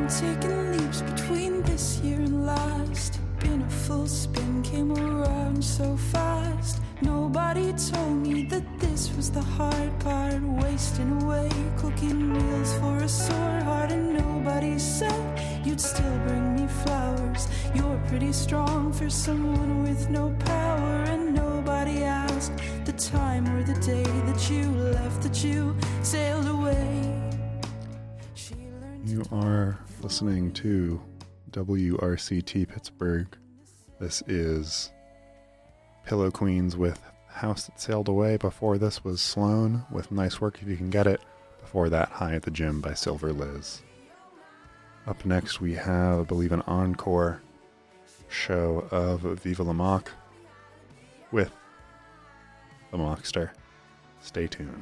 taking leaps between this year and last. Been a full spin, came around so fast. Nobody told me that this was the hard part. Wasting away, cooking meals for a sore heart. And nobody said you'd still bring me flowers. You're pretty strong for someone with no power. And nobody asked the time or the day that you left, that you sailed away. You are listening to WRCT Pittsburgh. This is Pillow Queens with House That Sailed Away. Before this was Sloan with Nice Work If You Can Get It. Before that, High at the Gym by Silver Liz. Up next we have, I believe, an encore show of Viva La Mock with the Mockster. Stay tuned.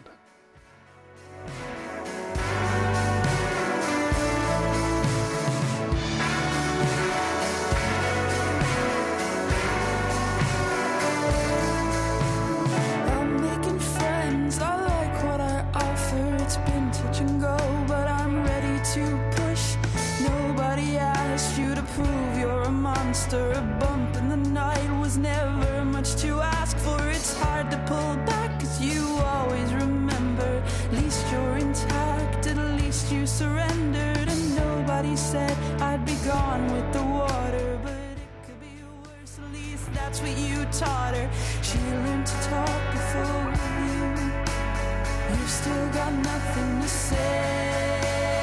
A bump in the night was never much to ask for. It's hard to pull back, cause you always remember. At least you're intact, at least you surrendered. And nobody said I'd be gone with the water, but it could be worse, at least that's what you taught her. She learned to talk before you. You've still got nothing to say.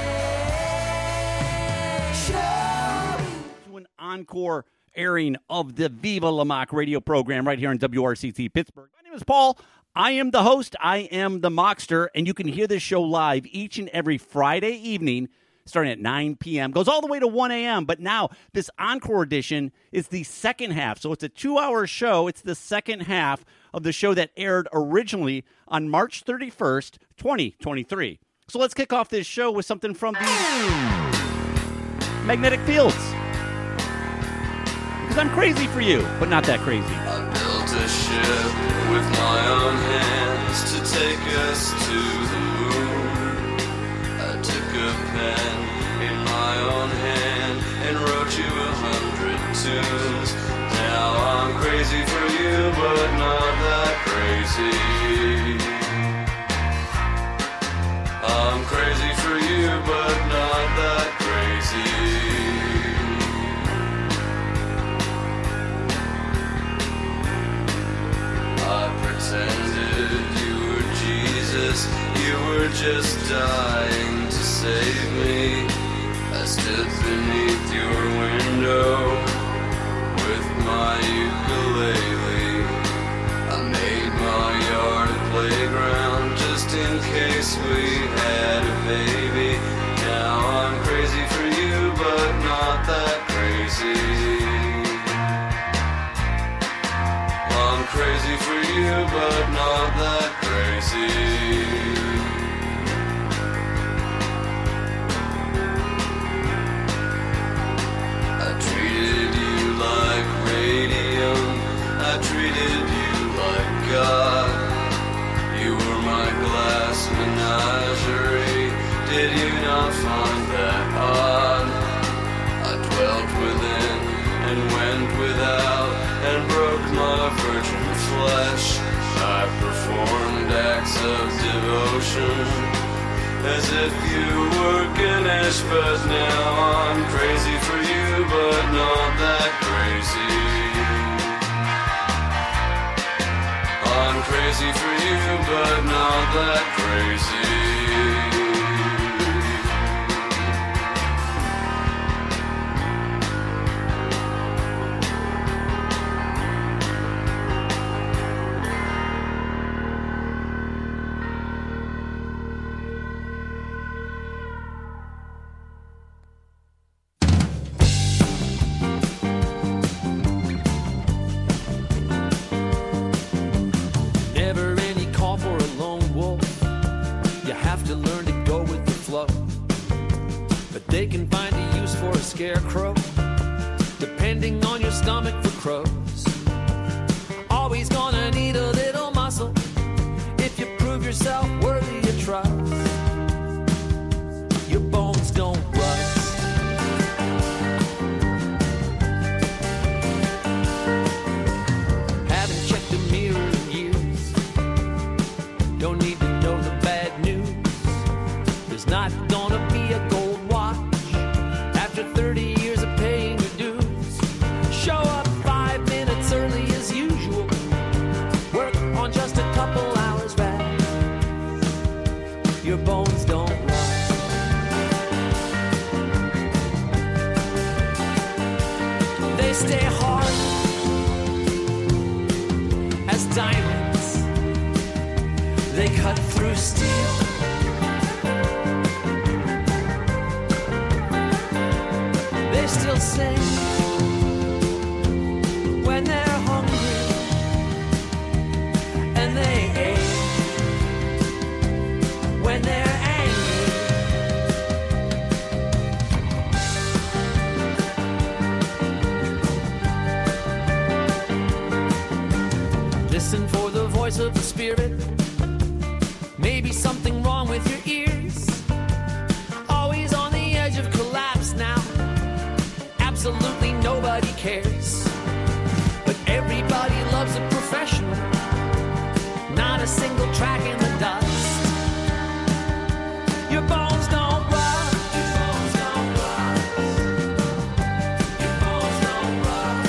To an encore airing of the Viva La Mock radio program right here on WRCT Pittsburgh. My name is Paul. I am the host. I am the Mockster, and you can hear this show live each and every Friday evening starting at 9 p.m. Goes all the way to 1 a.m., but now this encore edition is the second half. So it's a 2-hour show. It's the second half of the show that aired originally on March 31st, 2023. So let's kick off this show with something from the Magnetic Fields. Because I'm crazy for you, but not that crazy. I built a ship with my own hands to take us to the moon. I took a pen in my own hand and wrote you 100 tunes. Now I'm crazy for you, but not that crazy. I'm crazy for you, but not that crazy. I pretended you were Jesus, you were just dying to save me. I stood beneath your window with my ukulele. I made my yard a playground just in case we had a baby. Now I'm crazy for you, but not that crazy. I'm crazy for you, but not that crazy. I treated you like radium, I treated you like God. You were my glass menagerie, did you not find that odd? I dwelt within and went without and broke my virgin flesh. I performed acts of devotion as if you were Ganesh, but now I'm crazy for you, but not that crazy. I'm crazy for you, but not that crazy. They can find a use for a scarecrow, depending on your stomach for crows. Always gonna need a little muscle if you prove yourself worthy of trust. Your bones don't rust. diamonds. They cut through steel. They still sing when they're hungry, and they ache when they're angry. Listen for the voice of the spirit. Maybe something wrong with your ears. Always on the edge of collapse now. Absolutely nobody cares. But everybody loves a professional. Not a single track in the dust. Your bones don't rust. Your bones don't rust. Your bones don't rust.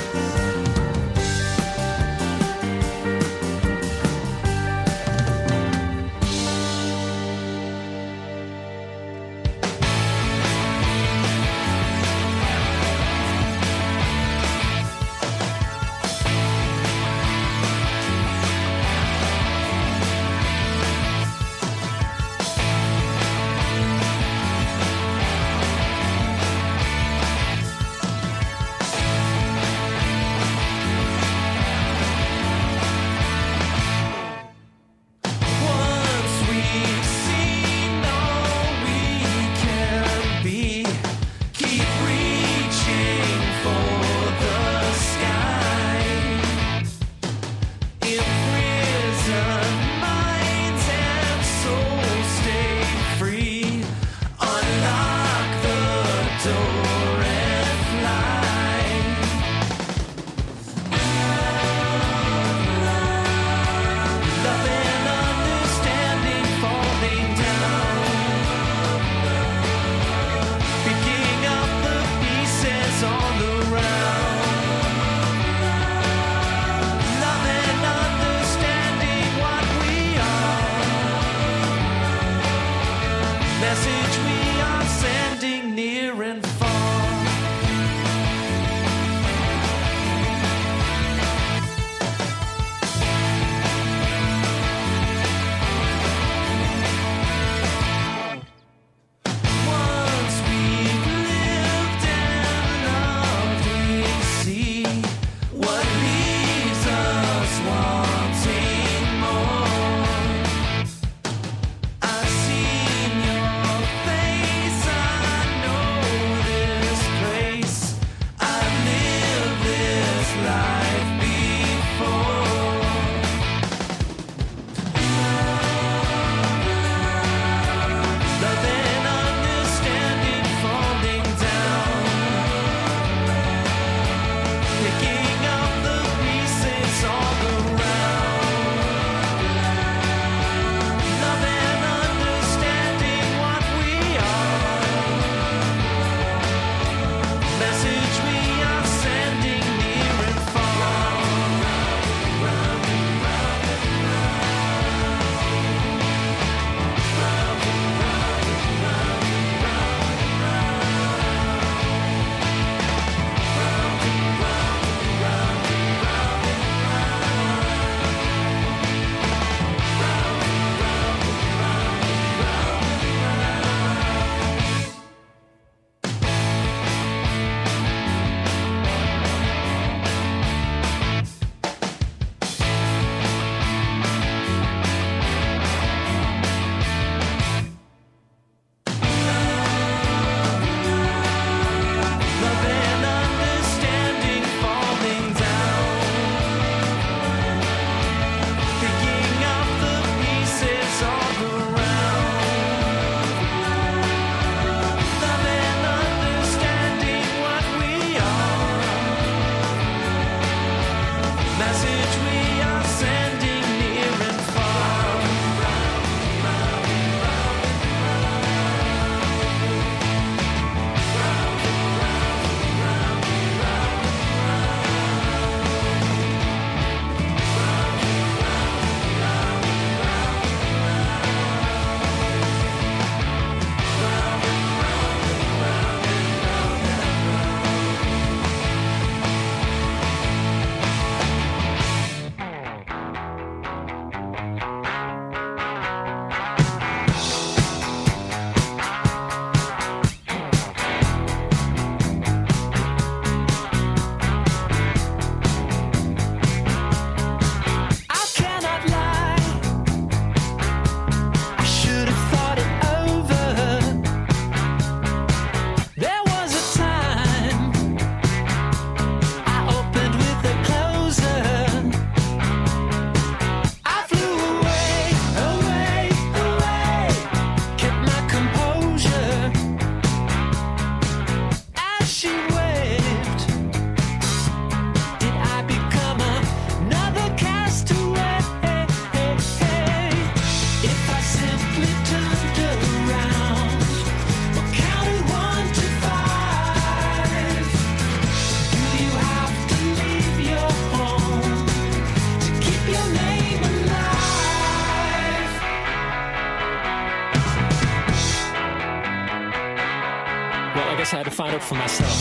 find out for myself.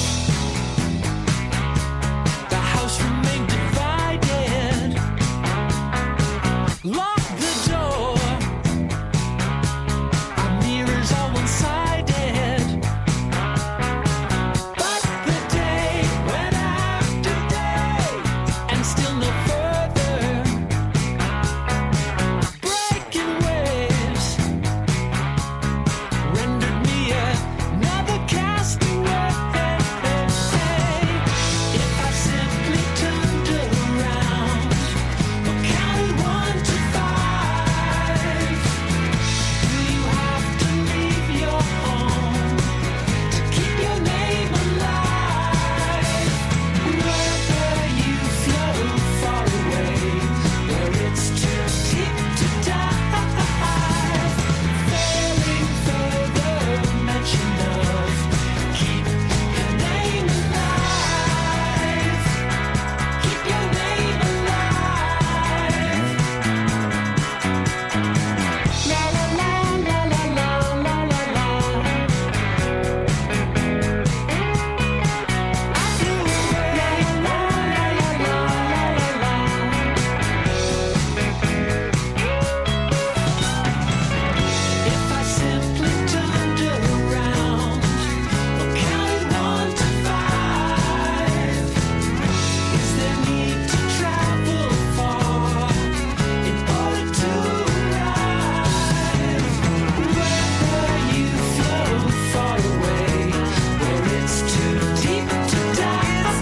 The house remained divided. Lock the door. Our mirrors are one-sided. But the day went after day, and still no further. Breaking waves rendered me another castaway. If I simply turned around or counted 1 to 5, will you have to leave your home to keep your name alive? Whether you float far away, where it's too deep to dive, failing further mention of keep your name alive. Keep your name alive. La la la la la la la la la. I flew away. La la la la la la la la. If I simply turned around or counted 1 to 5, is there need to travel far in order to arrive? Whether you float far away, where it's too deep to dive,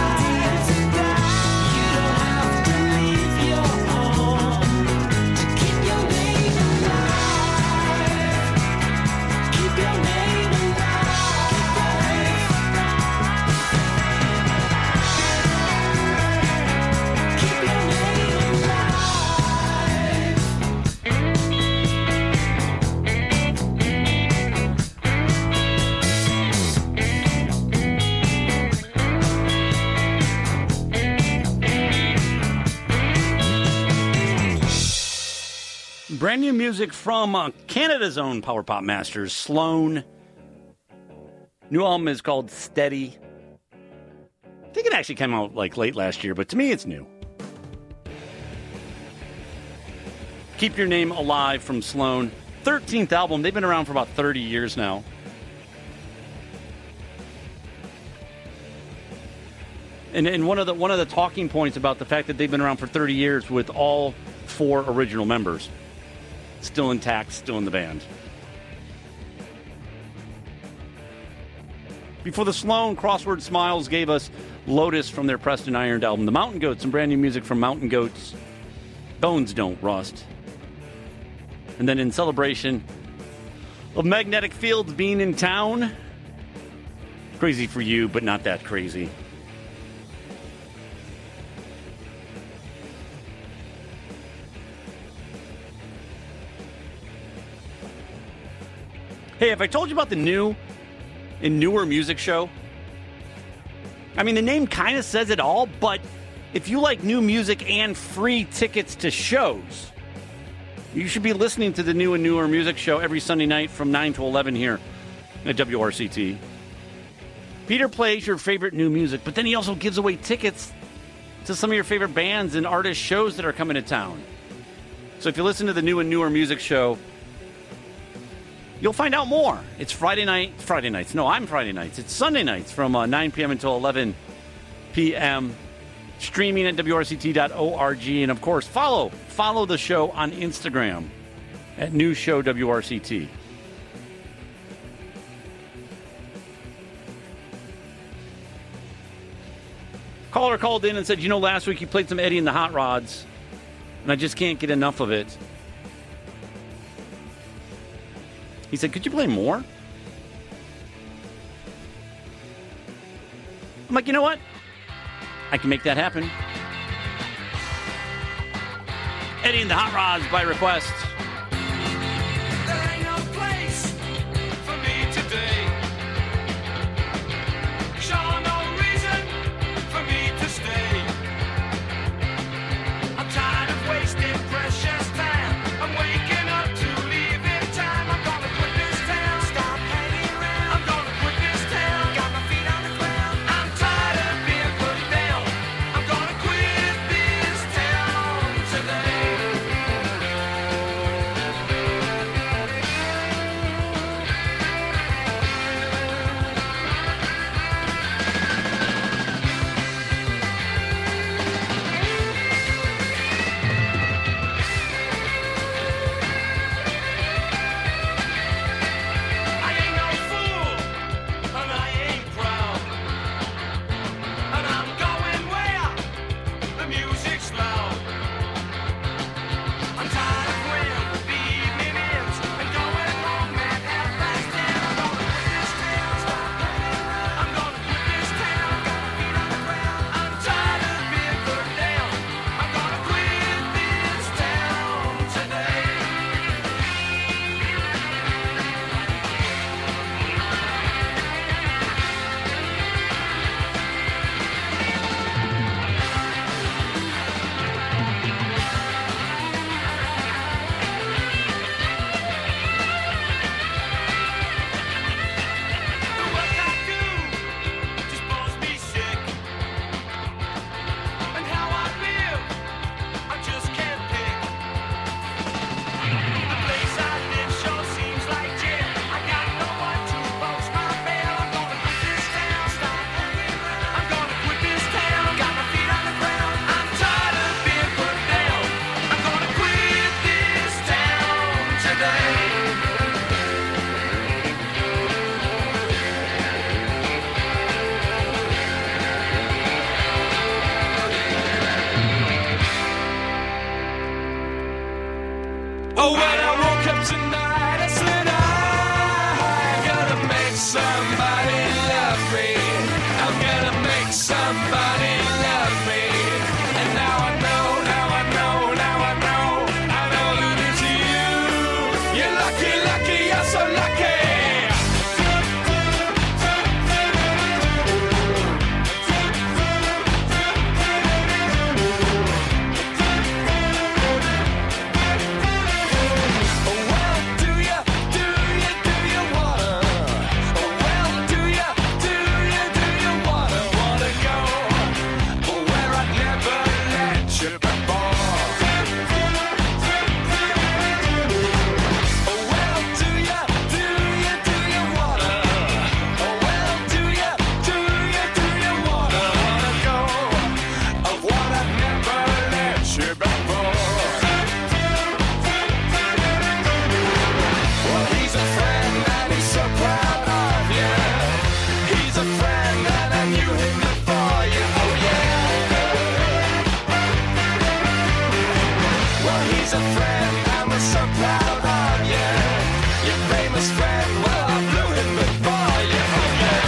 you don't have to leave your home to keep your name alive. Keep your name alive. Keep your name alive. Brand new music from Canada's own Power Pop Masters, Sloan. New album is called Steady. I think it actually came out like late last year, but to me it's new. Keep Your Name Alive from Sloan. 13th album. They've been around for about 30 years now. And one of the talking points about the fact that they've been around for 30 years with all 4 original members still intact, still in the band. Before the Sloan, Crossword Smiles gave us Lotus from their Preston Ironed album. The Mountain Goats, some brand new music from Mountain Goats. Bones Don't Rust. And then in celebration of Magnetic Fields being in town, Crazy for You, but not that crazy. Hey, have I told you about the new and newer music show? I mean, the name kind of says it all, but if you like new music and free tickets to shows, you should be listening to the new and newer music show every Sunday night from 9 to 11 here at WRCT. Peter plays your favorite new music, but then he also gives away tickets to some of your favorite bands and artist shows that are coming to town. So if you listen to the new and newer music show, you'll find out more. It's Friday nights. No, I'm Friday nights. It's Sunday nights from 9 p.m. until 11 p.m. Streaming at WRCT.org. And, of course, follow the show on Instagram at New Show WRCT. Caller called in and said, last week you played some Eddie and the Hot Rods, and I just can't get enough of it. He said, could you play more? I'm like, you know what? I can make that happen. Eddie and the Hot Rods by request. There ain't no place for me today. Sure, no reason for me to stay. I'm tired of wasting precious time. I'm waking up to leave in time. I'm gonna quit this town. Stop hanging around. I'm gonna quit this town. Got slow. I'm tired of when the evening ends and going home at 10:30. I'm gonna quit this town, stop hanging around. I'm gonna quit this town, got my feet on the ground. I'm tired of being put down. I'm gonna quit this town today. The work I do just bores me sick, and how I live I just can't pick. The place I live sure seems like jail. I got no one to post my bail. I'm gonna quit this town, stop hanging around. I'm gonna quit this town, got my feet on the ground. I'm tired of being put down. I'm gonna quit this town today. Oh, when I woke up tonight, I said I'm gonna make somebody love me. I'm gonna make somebody love me. And now I know, now I know, now I know, I know that it's you. You're lucky, lucky, you're so lucky. Well, do you wanna? Well, do you wanna go where I'd never let you before? Well, do you wanna? Well, do you wanna go of what I've never let you before? Well, he's a friend and he's so proud of you. He's a friend and I knew him before you. Oh yeah. Well, he's a friend and we're so proud of you. Your famous friend, well, I blew him before you. Oh yeah.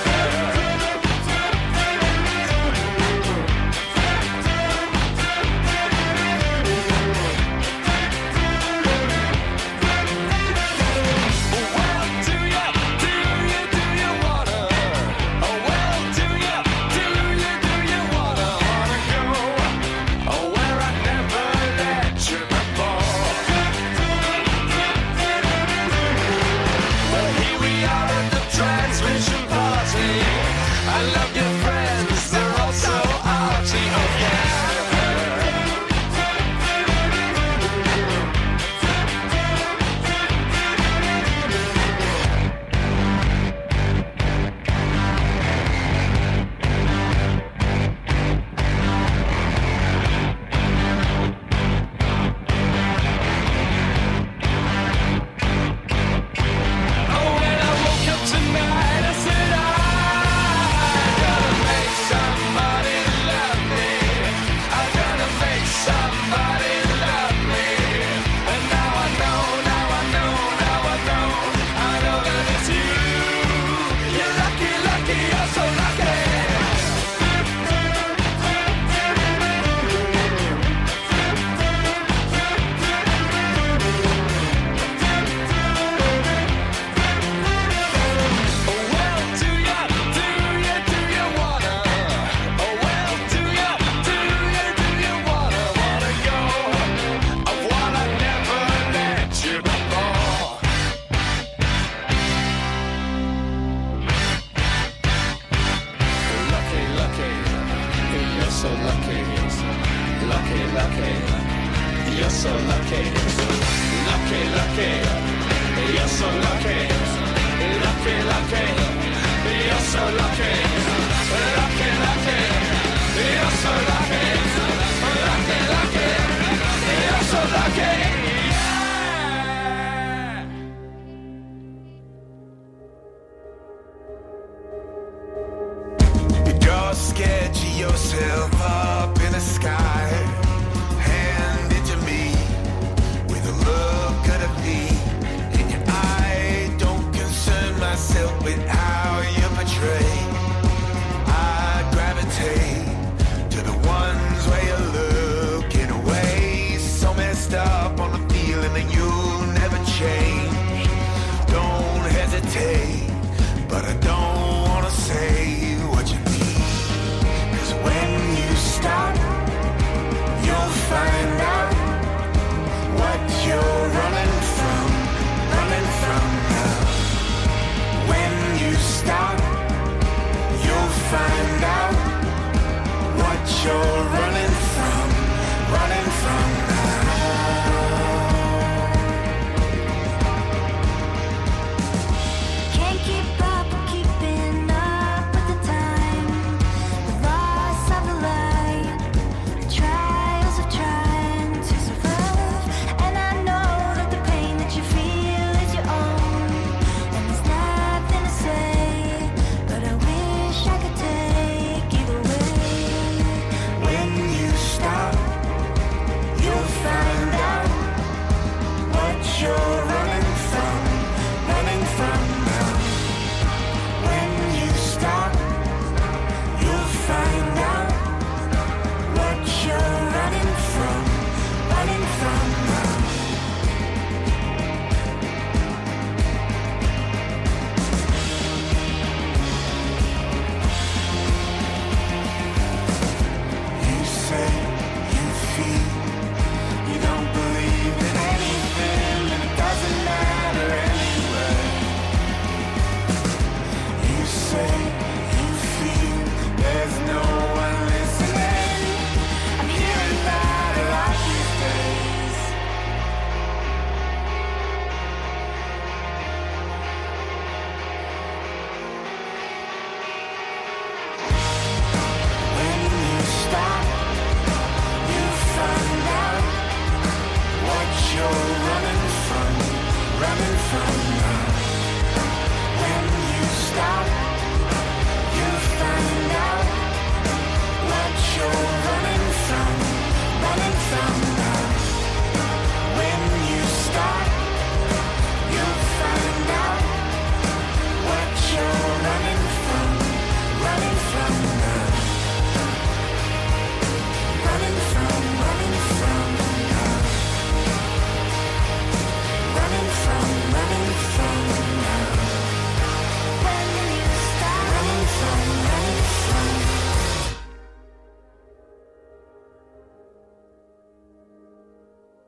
Well, do you wanna? Oh, well, do you wanna go? Oh, where I never let you before. Well, here we are at the transmission party. I love your friends, they're all so arty. Oh yeah. Oh, when I woke up tonight, I said I'm gonna make somebody love me. I'm gonna make somebody love me. And now I know, now I know, now I know, I know that it's you. You're lucky, lucky, you're so lucky. Oh, well, do you wanna? Oh, well, do you wanna go of what I never let you before? Lucky, lucky, you're so lucky. Lucky, lucky, you're so lucky. Lucky, lucky, you're so lucky. Lucky, lucky, you're so lucky. Lucky, lucky, you're so lucky. Lucky, lucky, you're so lucky. Yeah. You're scared, you yourself up in the sky.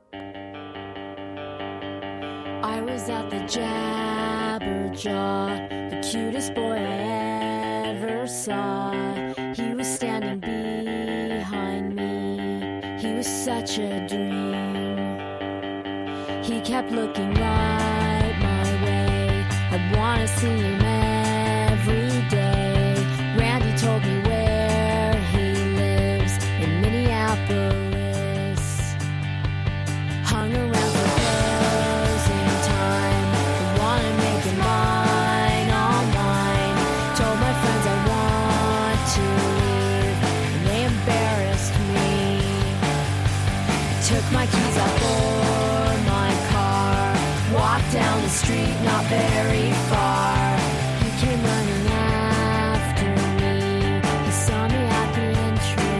I was at the Jabberjaw, the cutest boy I ever saw. He was standing behind me. He was such a dream. He kept looking right my way. I'd want to see him every day. Randy told me where he lives in Minneapolis. Hung around for closing time. I want to make it mine, all mine. Told my friends I want to leave, and they embarrassed me. Took my keys out for my car. Walked down the street, not very far. He came running after me. He saw me at the entry.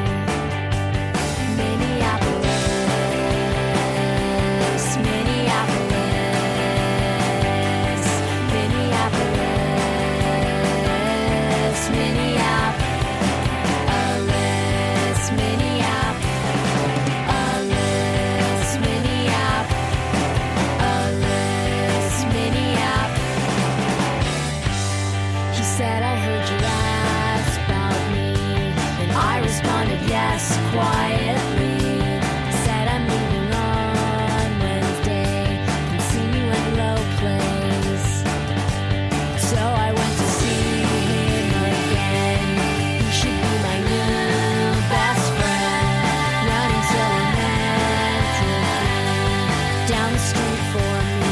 Minneapolis, Minneapolis, Minneapolis, Minneapolis, Minneapolis, Minneapolis, Minneapolis. He said, I heard you ask about me, and I responded yes, quietly. Said I'm leaving on Wednesday. Come see me when Low plays. So I went to see him again. He should be my new best friend. Running so romantically down the street for me.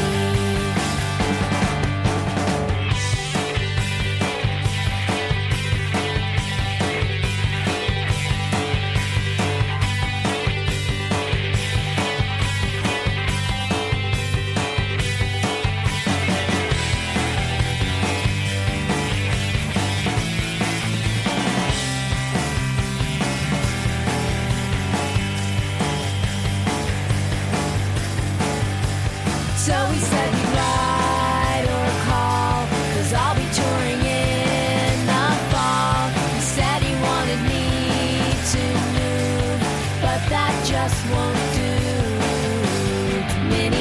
So we said we'd ride or call, 'cause I'll be touring in the fall. He said he wanted me to move, but that just won't do. To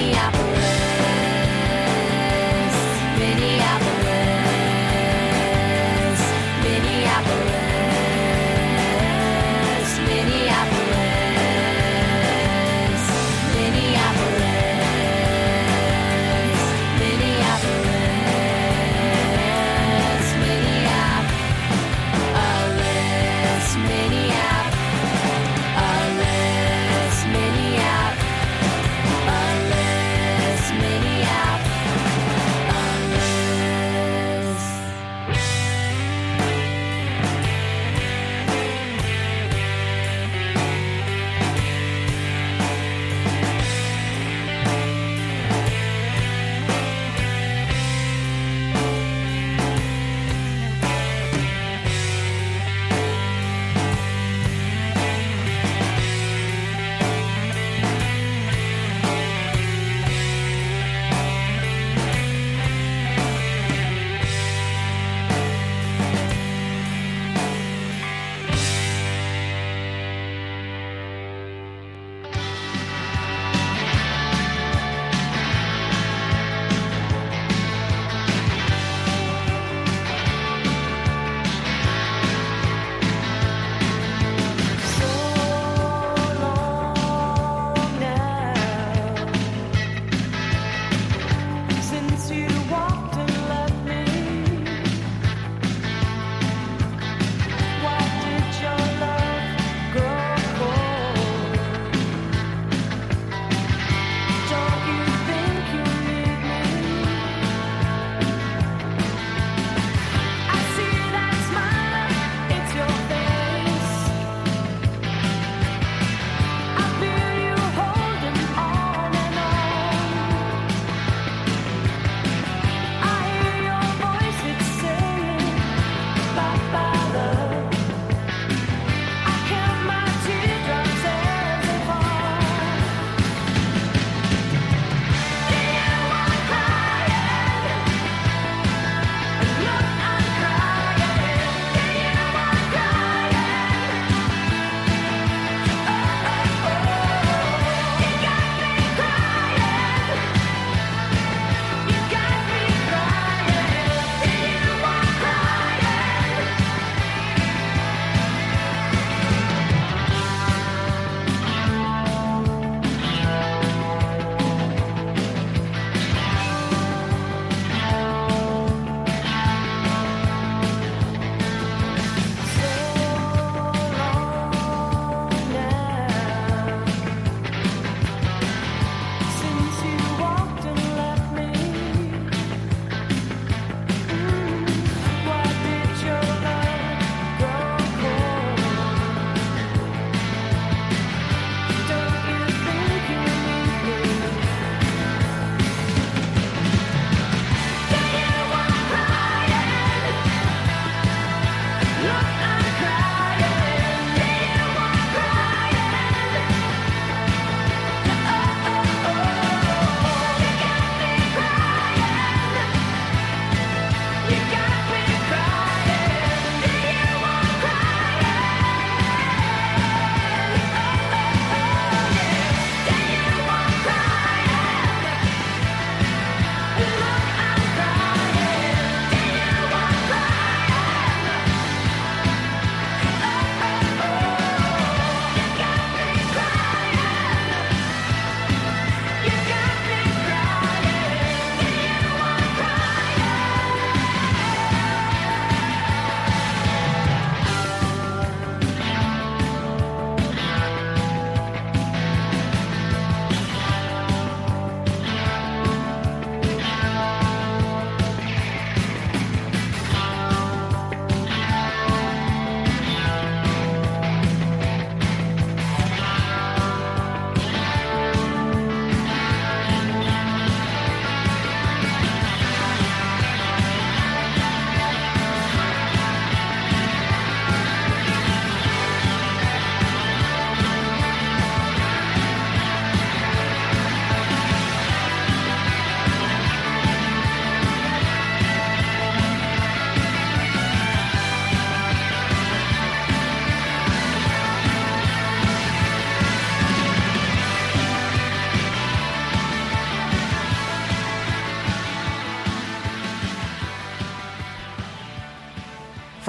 Minneapolis, Minneapolis, Minneapolis, Minneapolis, Minneapolis, Minneapolis, Minneapolis, Minneapolis, Minneapolis, Minneapolis.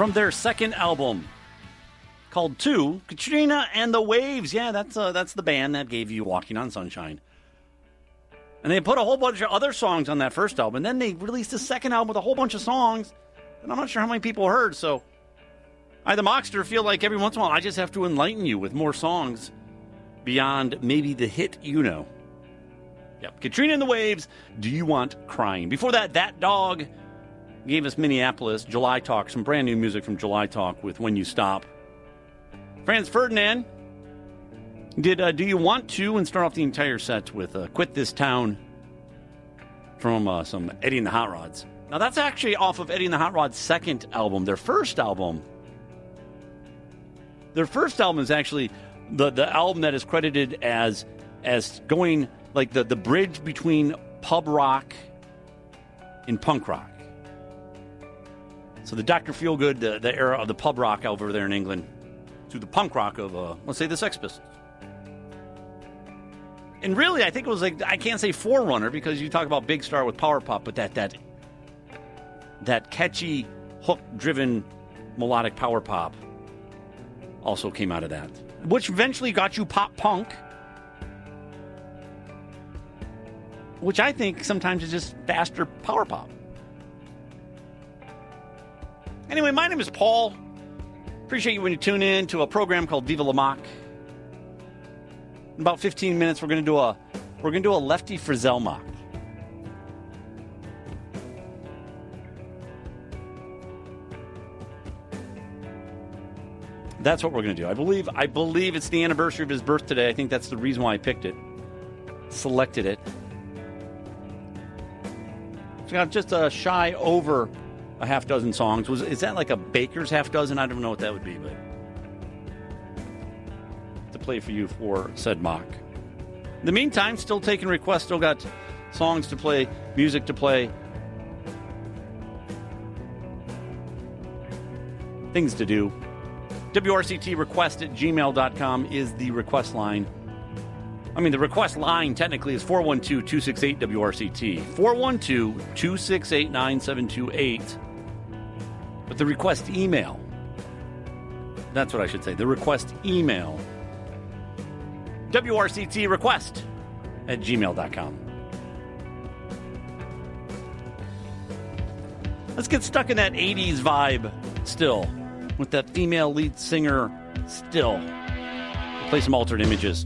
from their second album called 2, Katrina and the Waves. Yeah, that's the band that gave you Walking on Sunshine. And they put a whole bunch of other songs on that first album. And then they released a second album with a whole bunch of songs. And I'm not sure how many people heard. So I, the Mockster, feel like every once in a while I just have to enlighten you with more songs beyond maybe the hit you know. Yep, Katrina and the Waves, Do You Want Crying? Before that, That Dog gave us Minneapolis, July Talk, some brand new music from July Talk with When You Stop. Franz Ferdinand did Do You Want To, and start off the entire set with Quit This Town from some Eddie and the Hot Rods. Now that's actually off of Eddie and the Hot Rods' second album. Their first album is actually the album that is credited as going like the bridge between pub rock and punk rock. So the Dr. Feelgood, the era of the pub rock over there in England, to the punk rock of, let's say, the Sex Pistols. And really, I think it was like, I can't say forerunner because you talk about Big Star with Power Pop, but that catchy, hook-driven, melodic power pop also came out of that, which eventually got you pop punk, which I think sometimes is just faster power pop. Anyway, my name is Paul. Appreciate you when you tune in to a program called Viva La Mock. In about 15 minutes, we're going to do a Lefty Frizzell mock. That's what we're going to do. I believe it's the anniversary of his birth today. I think that's the reason why I picked it, selected it. It's got just a shy over a half dozen songs. Is that like a baker's half dozen? I don't know what that would be, but to play for you for said mock. In the meantime, still taking requests. Still got songs to play, music to play, things to do. WRCT request at gmail.com is the request line. I mean, the request line technically is 412-268-WRCT. 412-268-9728. But the request email, that's what I should say, the request email, WRCT request at gmail.com. Let's get stuck in that 80s vibe still, with that female lead singer still. We'll play some Altered Images.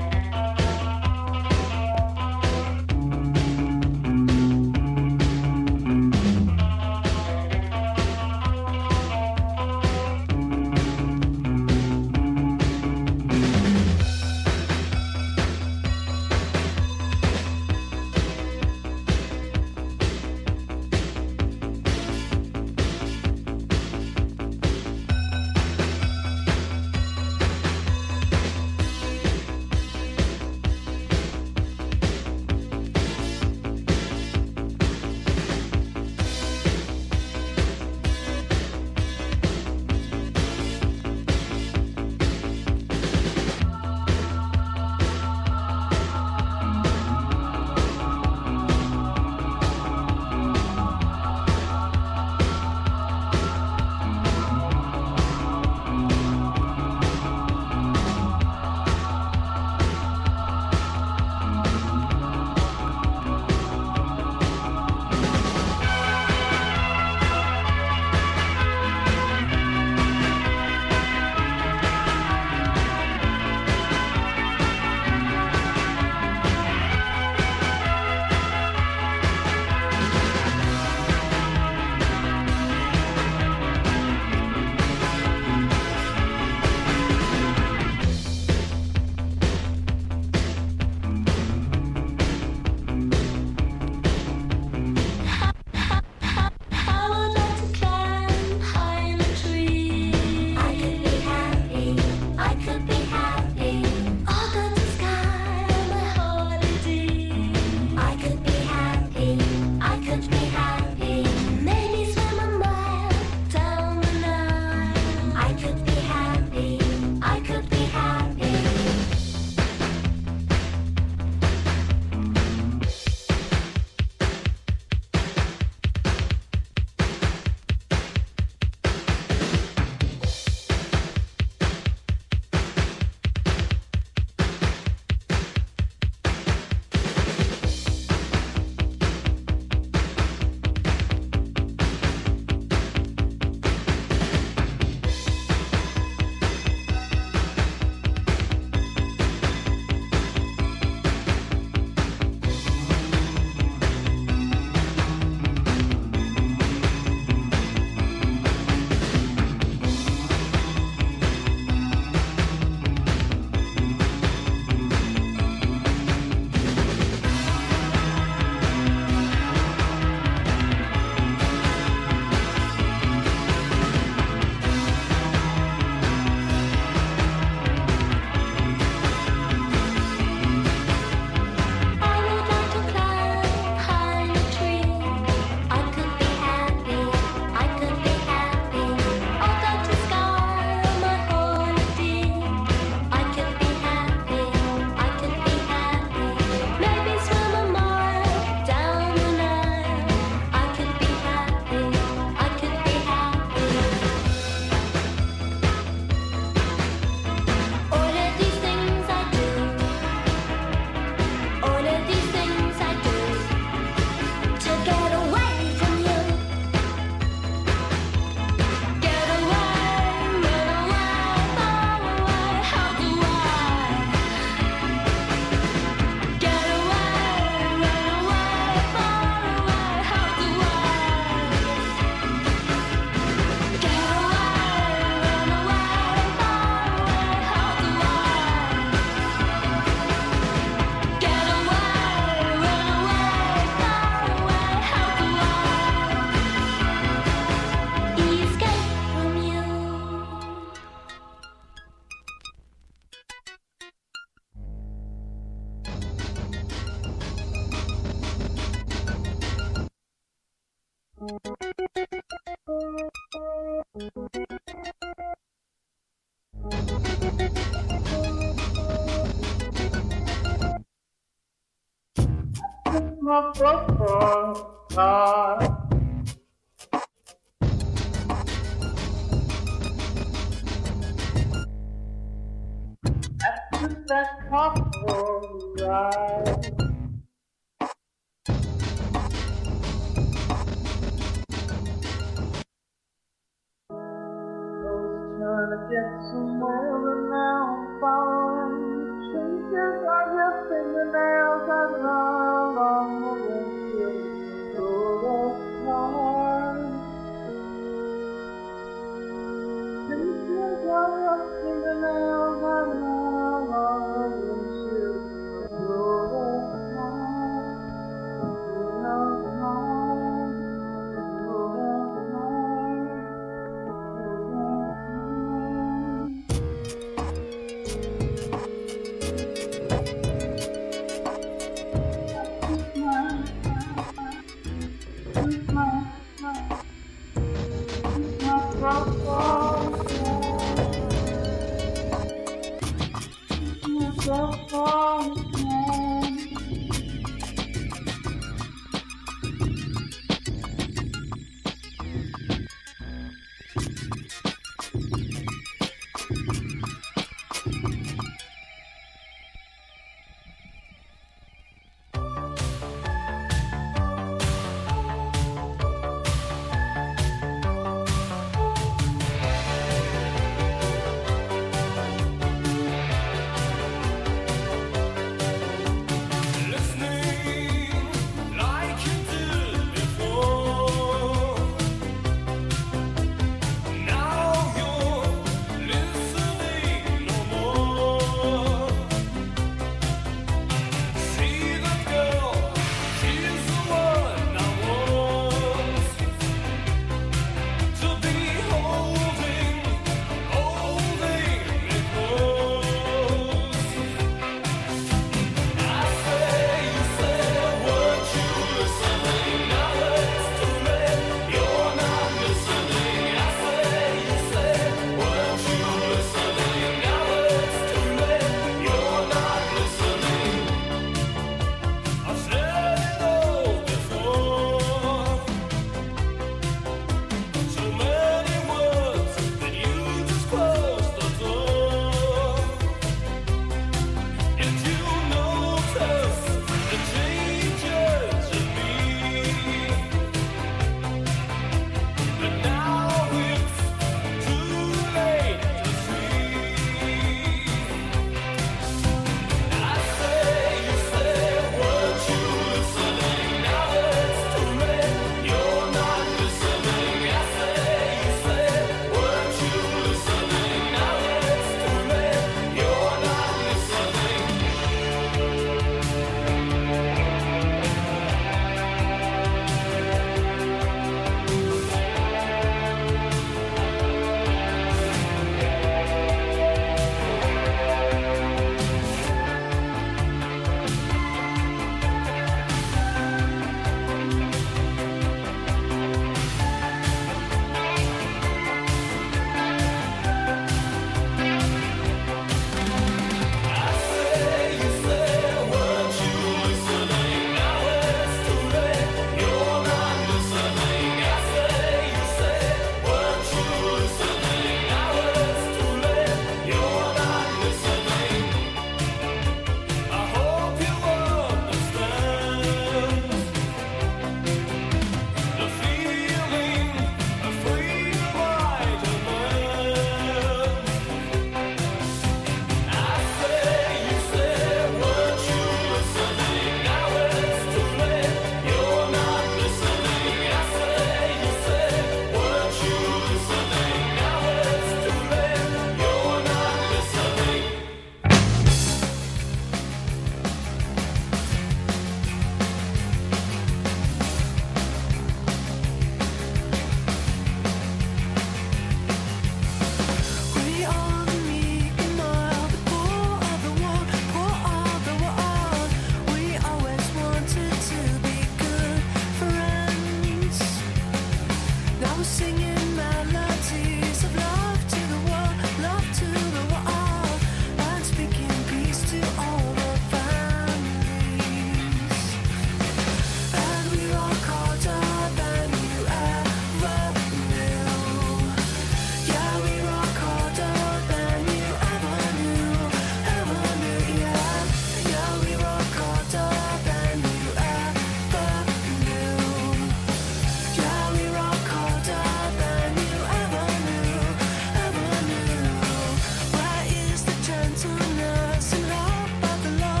gentleness and hope of the Lord,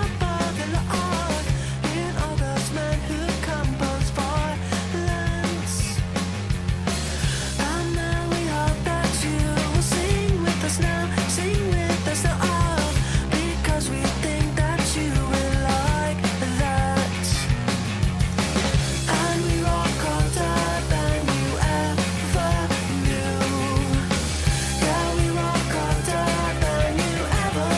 in all those men who compose violence. And now we hope that you will sing with us now, oh, because we think that you will like that. And we rock harder than you ever knew. Yeah, we rock harder than you ever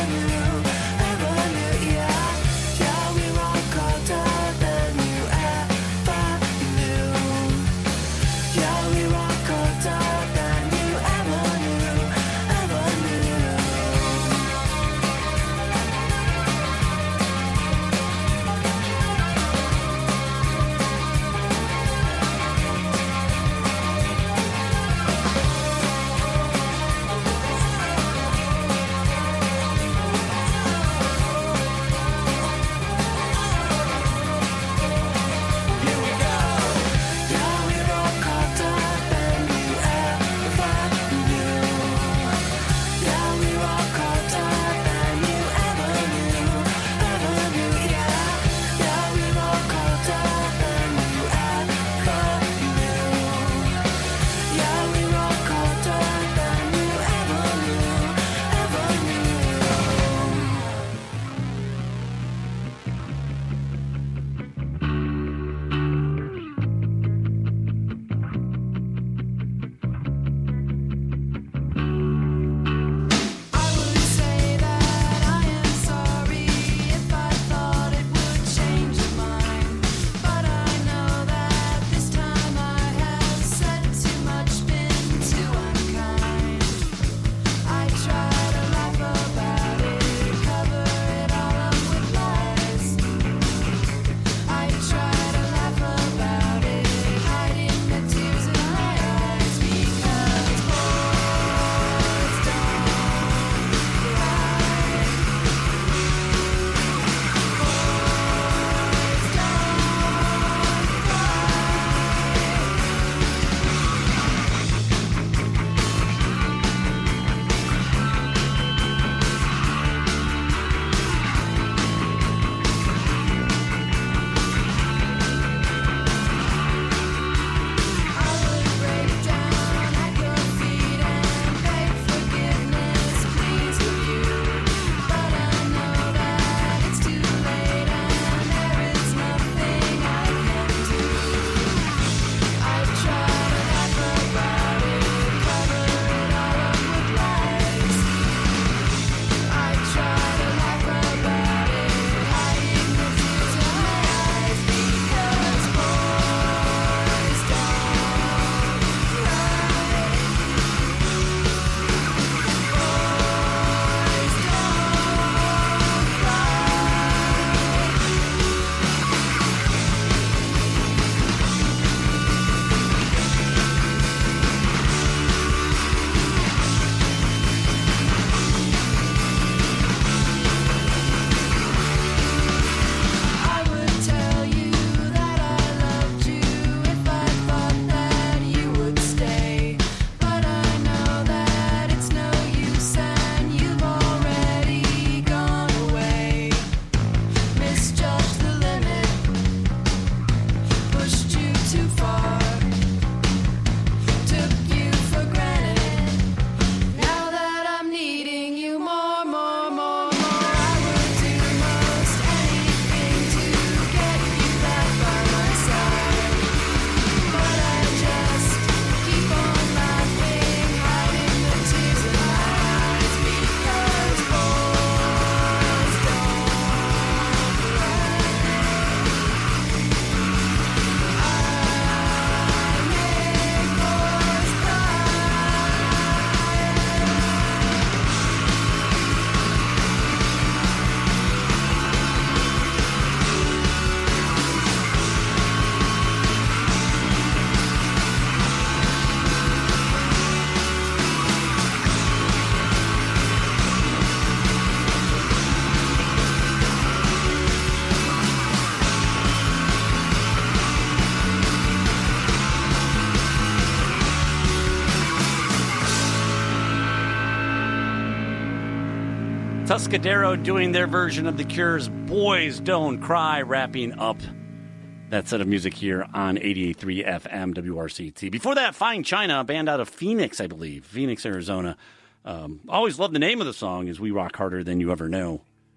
Tuscadero doing their version of The Cure's Boys Don't Cry, wrapping up that set of music here on 88.3 FM WRCT. Before that, Fine China, a band out of Phoenix, I believe, Phoenix, Arizona. Always love the name of the song, is We Rock Harder Than You Ever Know.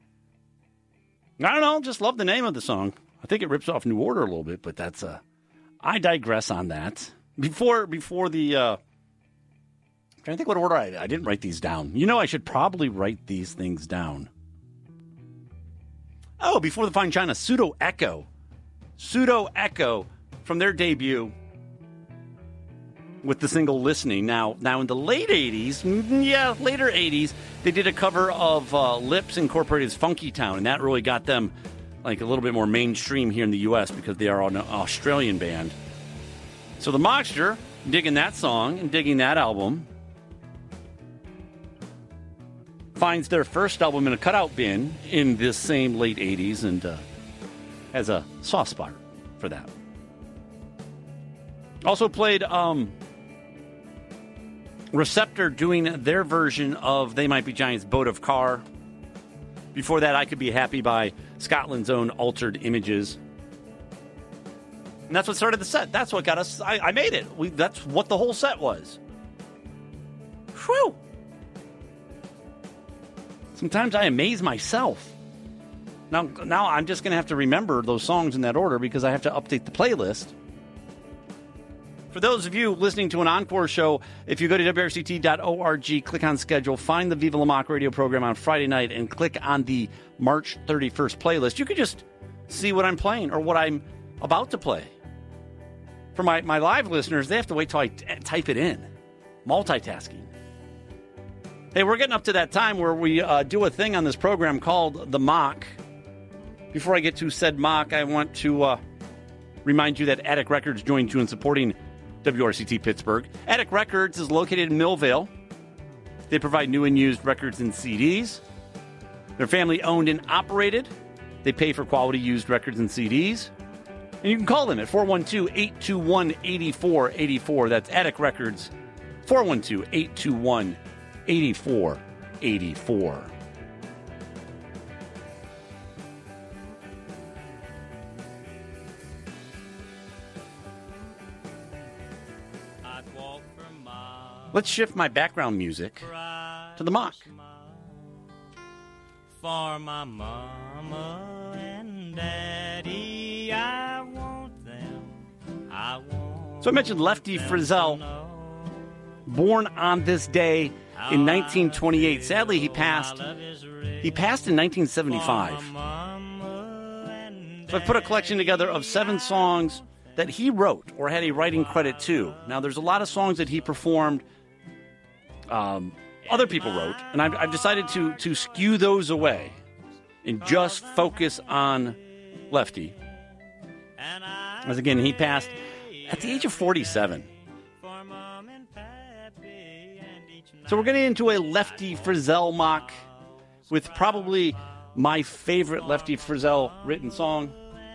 I don't know, just love the name of the song. I think it rips off New Order a little bit, but that's I digress on that. Before the I'm trying to think what order I didn't write these down. You know, I should probably write these things down. Oh, before the Fine China, Pseudo Echo from their debut with the single Listening. Now in the late 80s, later 80s, they did a cover of Lips Incorporated's Funky Town, and that really got them like a little bit more mainstream here in the U.S. because they are an Australian band. So the Mockster, digging that song and digging that album, finds their first album in a cutout bin in this same late 80s and has a soft spot for that. Also played Receptor doing their version of They Might Be Giants' Boat of Car. Before that, I Could Be Happy by Scotland's own Altered Images. And that's what started the set. That's what got us. I made it. That's what the whole set was. Whew. Sometimes I amaze myself. Now I'm just going to have to remember those songs in that order because I have to update the playlist. For those of you listening to an encore show, if you go to WRCT.org, click on schedule, find the Viva La Mock radio program on Friday night, and click on the March 31st playlist, you can just see what I'm playing or what I'm about to play. For my live listeners, they have to wait till I type it in. Multitasking. Hey, we're getting up to that time where we do a thing on this program called The Mock. Before I get to said mock, I want to remind you that Attic Records joined you in supporting WRCT Pittsburgh. Attic Records is located in Millvale. They provide new and used records and CDs. They're family owned and operated. They pay for quality used records and CDs. And you can call them at 412-821-8484. That's Attic Records, 412-821-8484. Let's shift my background music to the mock. For my mama and daddy, I want them. I want. So I mentioned Lefty Frizzell, born on this day in 1928. Sadly, he passed in 1975. So I put a collection together of 7 songs that he wrote or had a writing credit to. Now, there's a lot of songs that he performed other people wrote, and I've decided to skew those away and just focus on Lefty. As again, he passed at the age of 47. So we're getting into a Lefty Frizzell mock with probably my favorite Lefty Frizzell written song.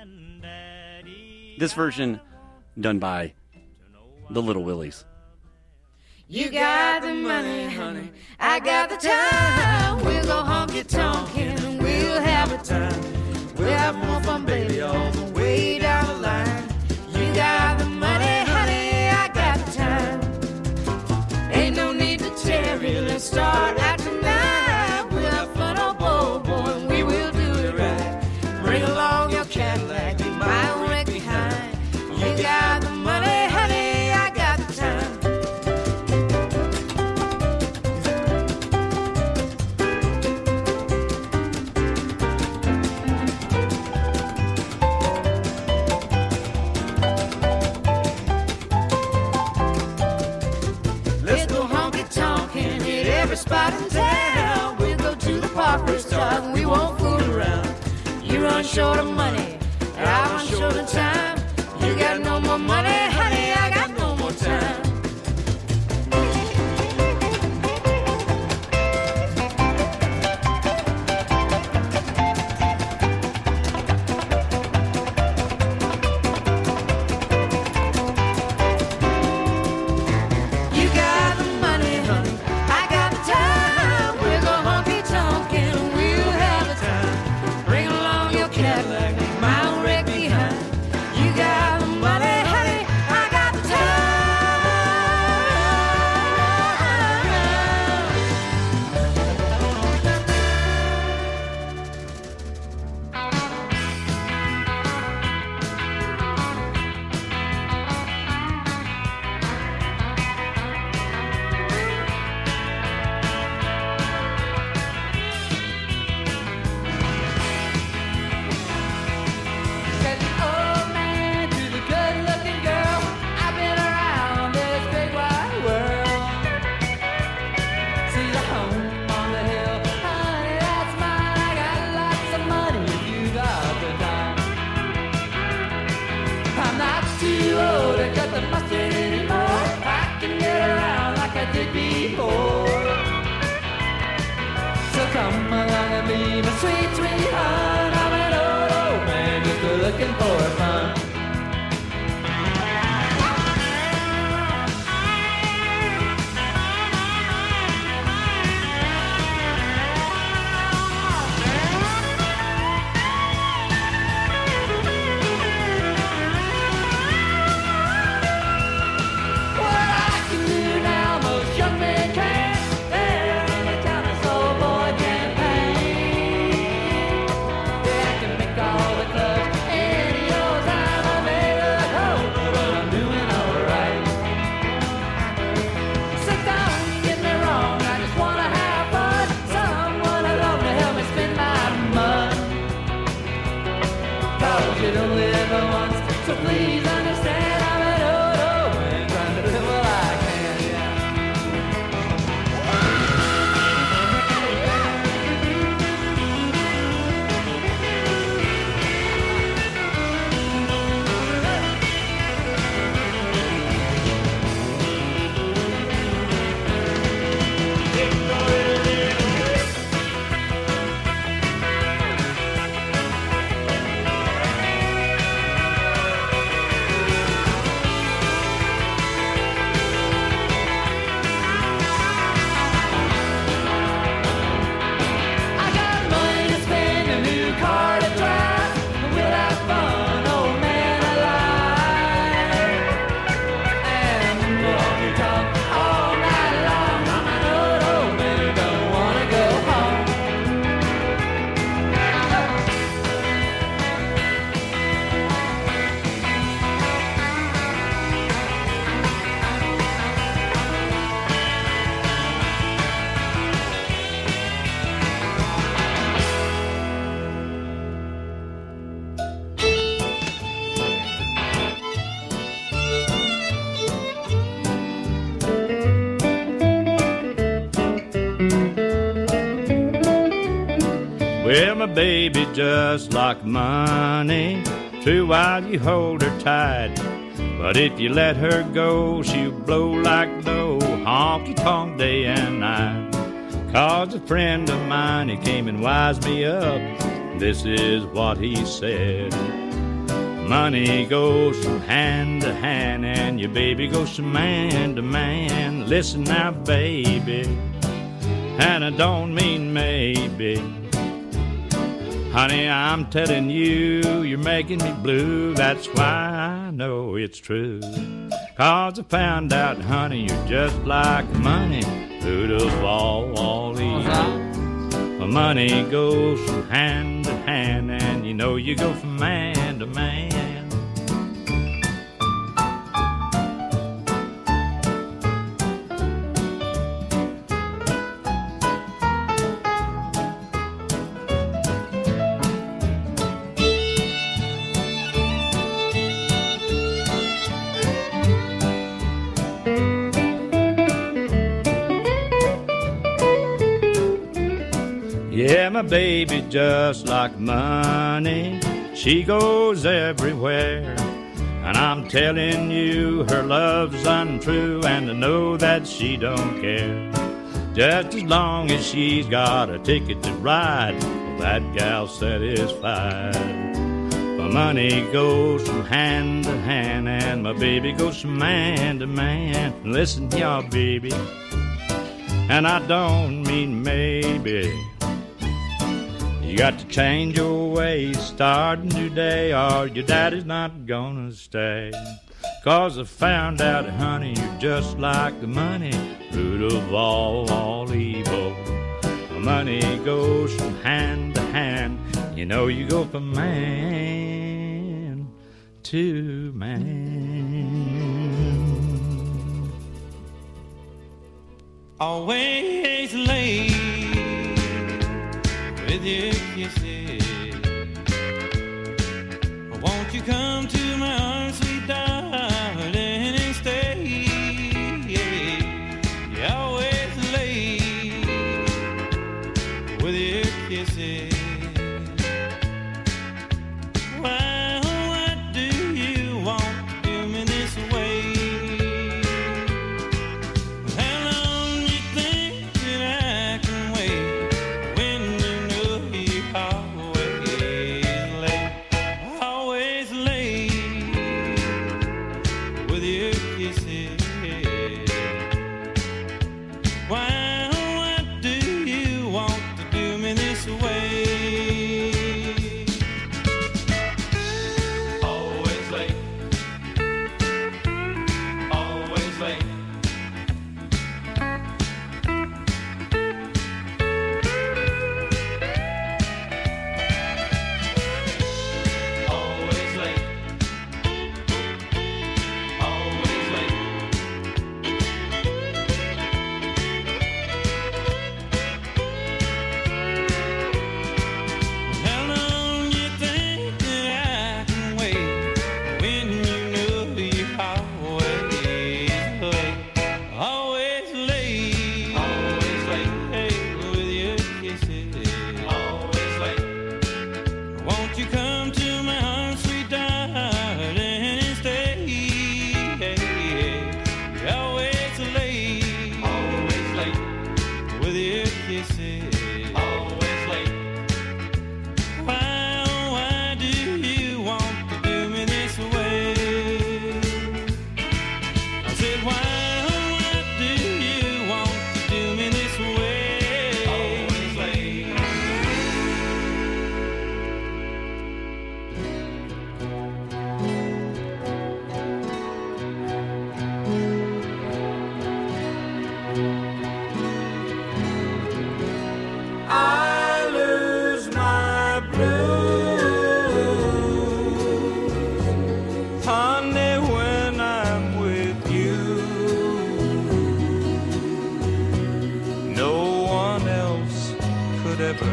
This version done by the Little Willies. You got the money, honey, I got the time. We'll go honky-tonkin' and we'll have a time. We'll have more fun, baby, all the way down the line. You got the money, honey, I got the time. Ain't no need to tarry, let's start out tonight. We'll have fun, oh boy, and we will do it right. Bring along your Cadillac, leave my own wreck behind. You got the money, honey, I got the time. Every spot in town, we'll go to the park, we'll start, and we won't fool around. You run short of money, and I run short of time. You got no more money, honey, I got no more time. You got the money, honey, I got the time. We'll go honky-tonkin' be my sweet, sweet heart. I'm an old man just looking for fun. So please understand I'm an old man trying to live what I can, Well, my baby just like money, true while you hold her tight. But if you let her go, she'll blow like dough, honky-tonk day and night. 'Cause a friend of mine, he came and wised me up. This is what he said. Money goes from hand to hand, and your baby goes from man to man. Listen now, baby, and I don't mean maybe. Honey, I'm telling you, you're making me blue. That's why I know it's true. 'Cause I found out, honey, you're just like money, root of all evil. My money goes from hand to hand, and you know you go from man to man. Yeah, my baby just like money, she goes everywhere. And I'm telling you, her love's untrue, and I know that she don't care. Just as long as she's got a ticket to ride, well, that gal's satisfied. My money goes from hand to hand, and my baby goes from man to man. Listen, y'all, baby, and I don't mean maybe. You got to change your ways, start a new day, or your daddy's not gonna stay. 'Cause I found out, honey, you're just like the money, root of all evil. Money goes from hand to hand, you know you go from man to man. Always late with your kisses. Won't you come to my arms, sweet darling, and stay? You're always late with your kisses. Well, what do you want to do me this way? How long you think that I can wait when you know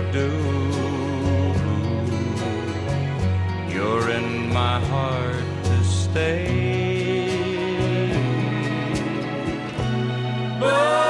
do. You're in my heart to stay. But